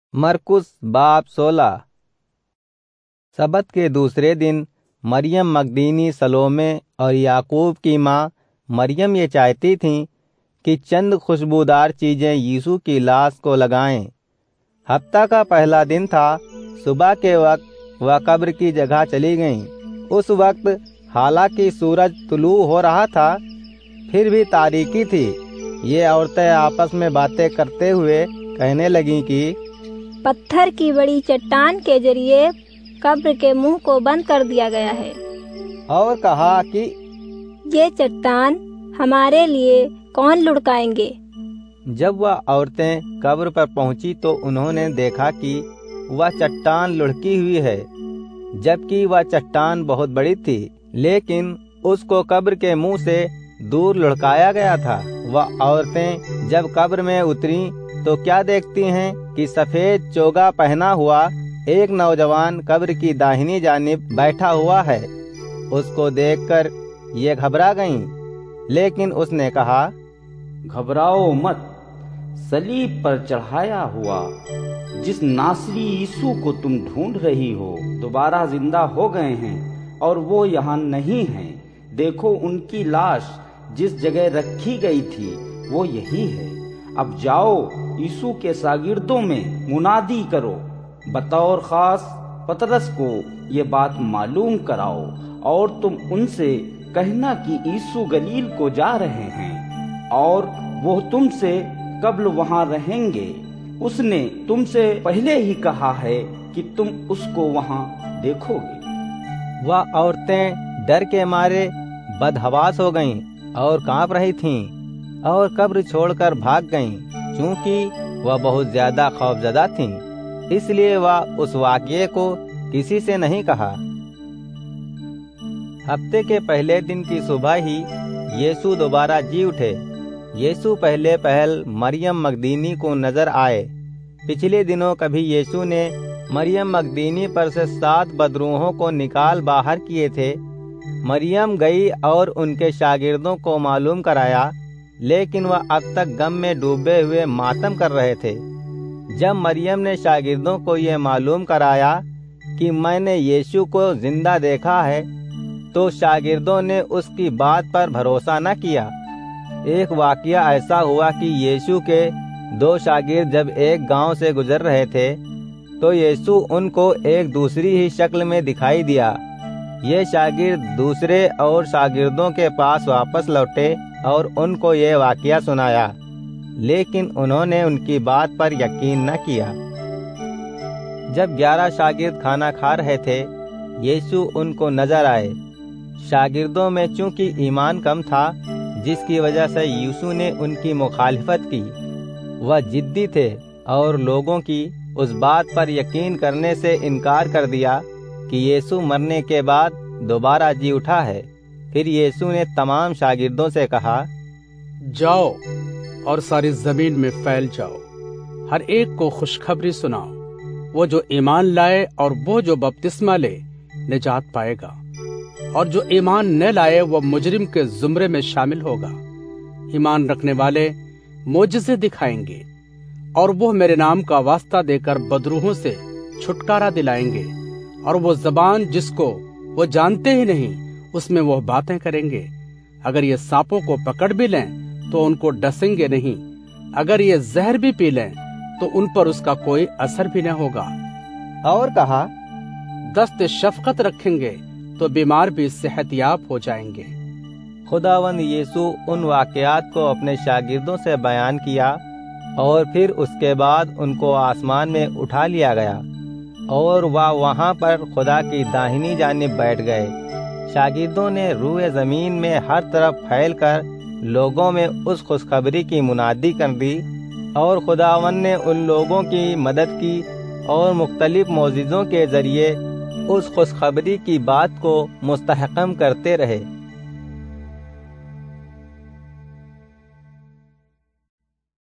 मरकुस बाब 16। सबत के दूसरे दिन मरियम मगदलीनी, सलोमे और याकूब की माँ मरियम ये चाहती थीं कि चंद खुशबूदार चीज़ें यीशु की लाश को लगाएं। हफ्ता का पहला दिन था। सुबह के वक्त वह कब्र की जगह चली गईं। उस वक्त हालांकि सूरज तुलू हो रहा था, फिर भी तारीकी थी। ये औरतें आपस में बातें करते हुए कहने लगीं कि पत्थर की बड़ी चट्टान के जरिए कब्र के मुंह को बंद कर दिया गया है। और कहा कि ये चट्टान हमारे लिए कौन लुढ़काएंगे। जब वह औरतें कब्र पर पहुंची तो उन्होंने देखा कि वह चट्टान लुढ़की हुई है, जबकि वह चट्टान बहुत बड़ी थी, लेकिन उसको कब्र के मुंह से दूर लुढ़काया गया था। वह औरतें जब कब्र में उतरी तो क्या देखती हैं कि सफेद चोगा पहना हुआ एक नौजवान कब्र की दाहिनी जानिब बैठा हुआ है। उसको देखकर ये घबरा गईं, लेकिन उसने कहा, घबराओ मत। सलीब पर चढ़ाया हुआ जिस नासरी यीशु को तुम ढूंढ रही हो दोबारा जिंदा हो गए हैं, और वो यहाँ नहीं हैं। देखो, उनकी लाश जिस जगह रखी गई थी वो यही है। अब जाओ, यीशु के शागिर्दों में मुनादी करो, बतौर खास पतरस को ये बात मालूम कराओ, और तुम उनसे कहना कि यीशु गलील को जा रहे हैं, और वो तुमसे कब्ल वहां रहेंगे। उसने तुमसे पहले ही कहा है कि तुम उसको वहां देखोगे। वह औरतें डर के मारे बदहवास हो गईं और कांप रही थीं, और कब्र छोड़कर भाग गईं, क्योंकि वह बहुत ज्यादा खौफजदा थीं। इसलिए वह उस वाक़ये को किसी से नहीं कहा। हफ्ते के पहले दिन की सुबह ही यीशु दोबारा जी उठे। यीशु पहले पहल मरियम मगदलीनी को नजर आए। पिछले दिनों कभी यीशु ने मरियम मगदलीनी पर से 7 बदरूहों को निकाल बाहर किए थे। मरियम गई और उनके शागिर्दों को मालूम कराया, लेकिन वह अब तक गम में डूबे हुए मातम कर रहे थे। जब मरियम ने शागिर्दों को यह मालूम कराया कि मैंने यीशु को जिंदा देखा है, तो शागिर्दों ने उसकी बात पर भरोसा न किया। एक वाकया ऐसा हुआ कि यीशु के 2 शागिर्द जब एक गांव से गुजर रहे थे, तो यीशु उनको एक दूसरी ही शक्ल में दिखाई दिया। ये शागिर्द दूसरे और शागिर्दों के पास वापस लौटे और उनको ये वाकया सुनाया, लेकिन उन्होंने उनकी बात पर यकीन न किया। जब 11 शागिर्द खाना खा रहे थे, यीशु उनको नजर आए। शागिर्दों में चूंकि ईमान कम था, जिसकी वजह से यीशु ने उनकी मुखालिफत की। वह जिद्दी थे और लोगों की उस बात पर यकीन करने से इनकार कर दिया कि यीशु मरने के बाद दोबारा जी उठा है। फिर यीशु ने तमाम शागिर्दों से कहा, जाओ और सारी जमीन में फैल जाओ, हर एक को खुशखबरी सुनाओ। वो जो ईमान लाए और वो जो बपतिस्मा ले निजात पाएगा, और जो ईमान न लाए वो मुजरिम के जुमरे में शामिल होगा। ईमान रखने वाले मोजज़े दिखाएंगे, और वो मेरे नाम का वास्ता देकर बदरूहों से छुटकारा दिलाएंगे, और वो जबान जिसको वो जानते ही नहीं उसमें वो बातें करेंगे। अगर ये सांपों को पकड़ भी लें तो उनको डसेंगे नहीं, अगर ये जहर भी पी लें तो उन पर उसका कोई असर भी न होगा। और कहा, दस्त शफकत रखेंगे तो बीमार भी सेहतयाब हो जाएंगे। खुदावंद यीशु उन वाकयात को अपने शागिर्दों से बयान किया, और फिर उसके बाद उनको आसमान में उठा लिया गया, और वह वहां पर खुदा की दाहिनी जानिब बैठ गए। शागिर्दों ने रूए जमीन में हर तरफ फैलकर लोगों में उस खुशखबरी की मुनादी कर दी, और खुदावंद ने उन लोगों की मदद की और मुख्तलिफ मौजिज़ों के जरिए उस खुशखबरी की बात को मुस्तहकम करते रहे।